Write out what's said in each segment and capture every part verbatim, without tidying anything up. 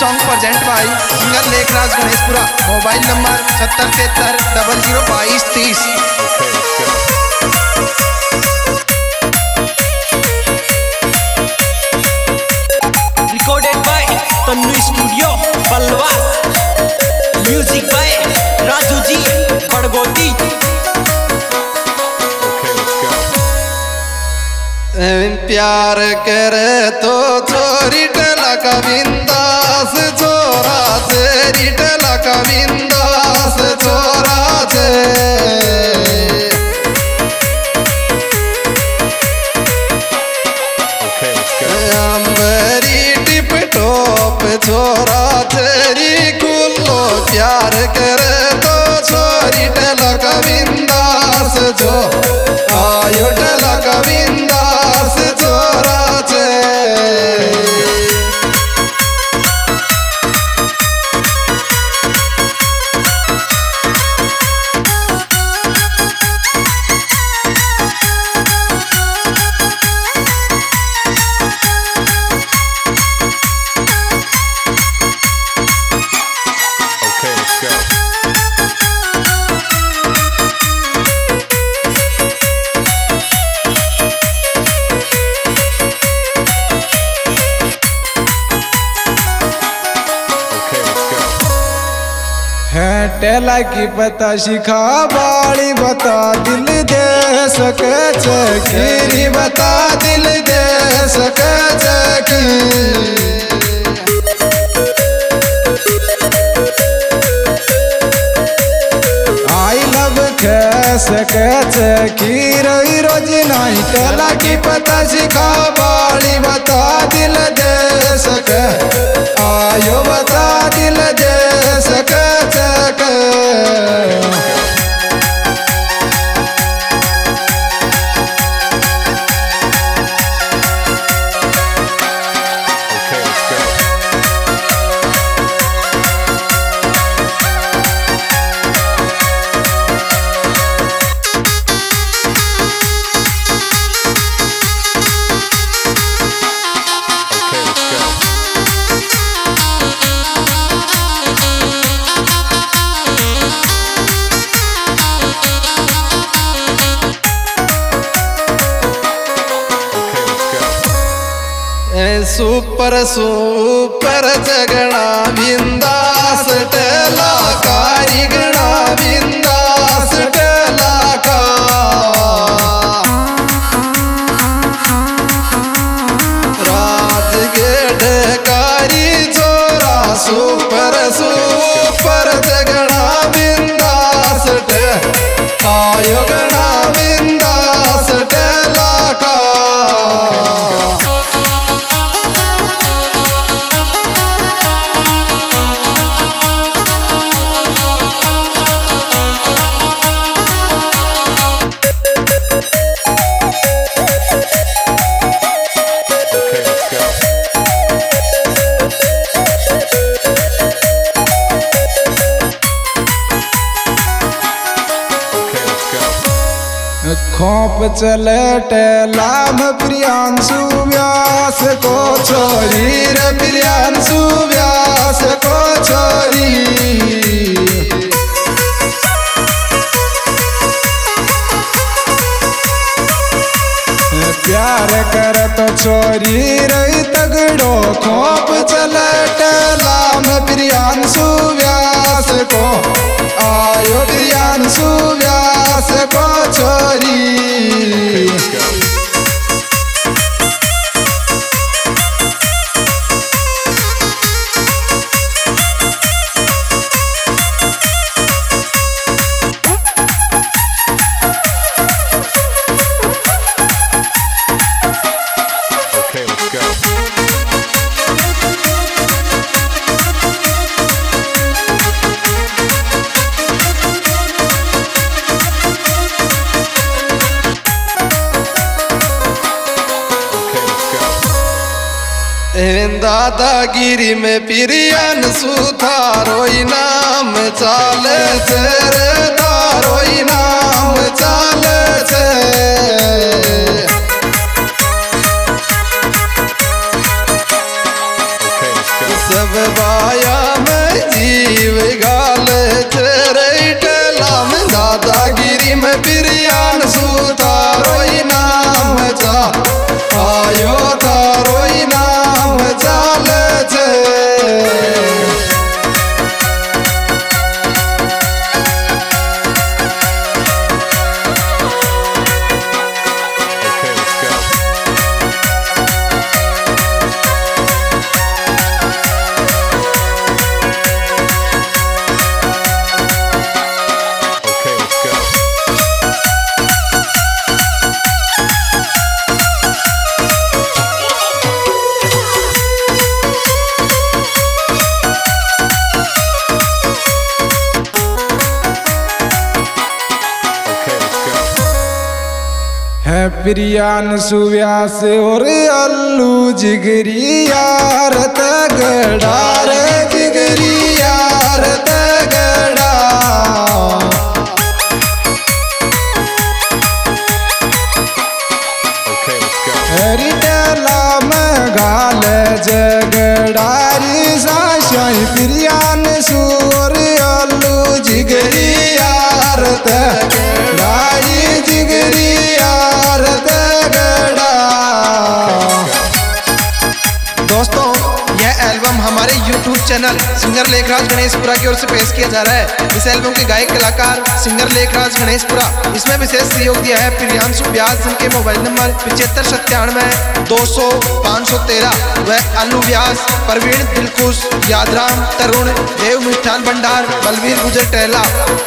Song present by singer Lekhraj Ganeshpura. Mobile number सत्तर तिहत्तर double zero बाईस तीस। Recorded by Tannu studio Balwas. Music by Raju ji Badgoti. प्यार करे तो चोरी टला का बिंदास चोरा तेरी टला का बिंदास चोरा से अंबरी टिप टॉप छोरा तेरी कुल्लो। प्यार करे तो चोरी टला का बिंदास जो आयो टला का बिंदास चोरा से। टेला की पता शिखा बाड़ी बता दिल दे सके चकीरी बता दिल दे सके चकी। आई लव खे सके चकीर रोज नहीं। टेला की पता शिखा बाड़ी बता दिल दे सके आयो बता दिल दे सके। सुपर सुपर जगना बिंदास टेला कारी गणा बिंदास टेला का। राजगेट कारी चोरा सुपर सुपर जगना बिंदास टे आयो गणा बिंदास टेला का। खोप चले टेलाम प्रियांशु व्यास को छोरी रे प्रियांशु व्यास को छोरी। प्यार कर तो छोरी रही तगड़ो। खोप चले टेलाम प्रियांशु व्यास को आयो प्रियांशु व्यास को छोरी। दादागिरी में पिरियन सुधारोई नाम चाले रे तारोई नाम चाले सब बाया में जीव गाल तेरे टला में दादागिरी में बिरियान सुतारो नाम जा आयो तारो नाम चाल छे है प्रियान सुव्यास और अल्लू जिगरी यार तगड़ा रे जिगरी यार तगड़ा रिटला में गाल जगड़ारी साशाई प्रियान सुर अल्लू जिगरी यार तगड़ा जिगरी दोस्तों यह एल्बम हमारे YouTube channel singer Lekhraj Ganeshpura की ओर से पेश किया जा रहा है। इस एल्बम के गायक कलाकार सिंगर लेखराज गणेशपुरा। इसमें विशेष सहयोग दिया है प्रियांशु व्यास, जिनके मोबाइल नंबर पिछहत्तर सत्तानवे दो सौ पाँच सौ तेरह व अल्लू व्यास, प्रवीण दिलखुश, यादराम, तरुण, देव मिष्ठान भंडार, बलवीर गुजर टहला।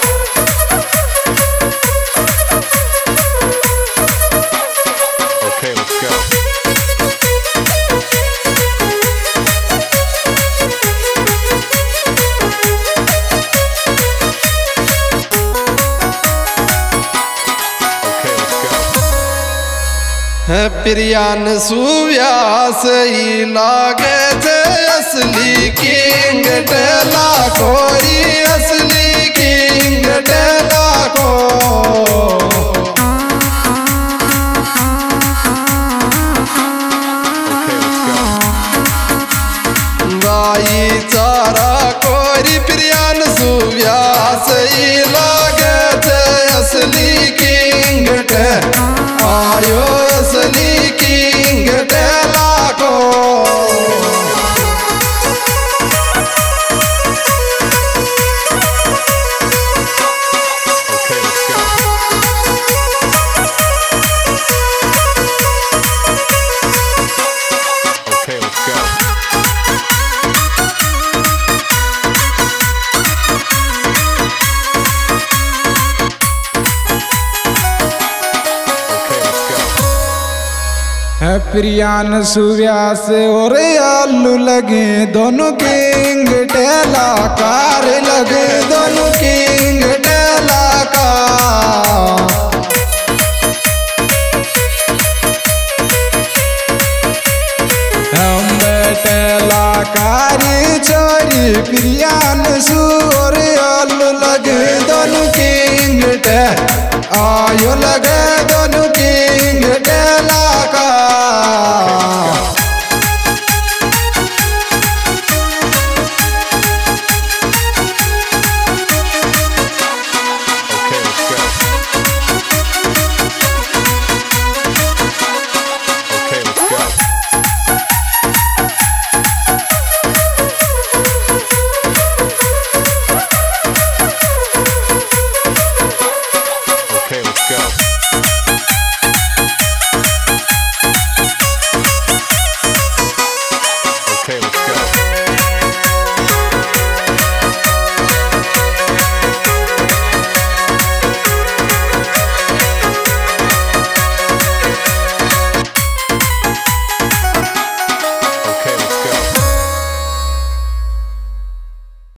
प्रियान सुव्यास ही लागे थे असली किंग टेला कोई असली किंग टेला को गाई चारा कोरी प्रियान सुव्यास ही लागे थे असली किंग टे आयो असली किंग टेला को प्रियान सुव्यास और अल्लू लगे दोनों किंग टेला कार लगे दोनों किंग टेला का हम टेला कारी चोरी प्रियान सु और अल्लू लगे दोनों किंग टे आयो लगे दोनों किंग टेला का Okay, let's go.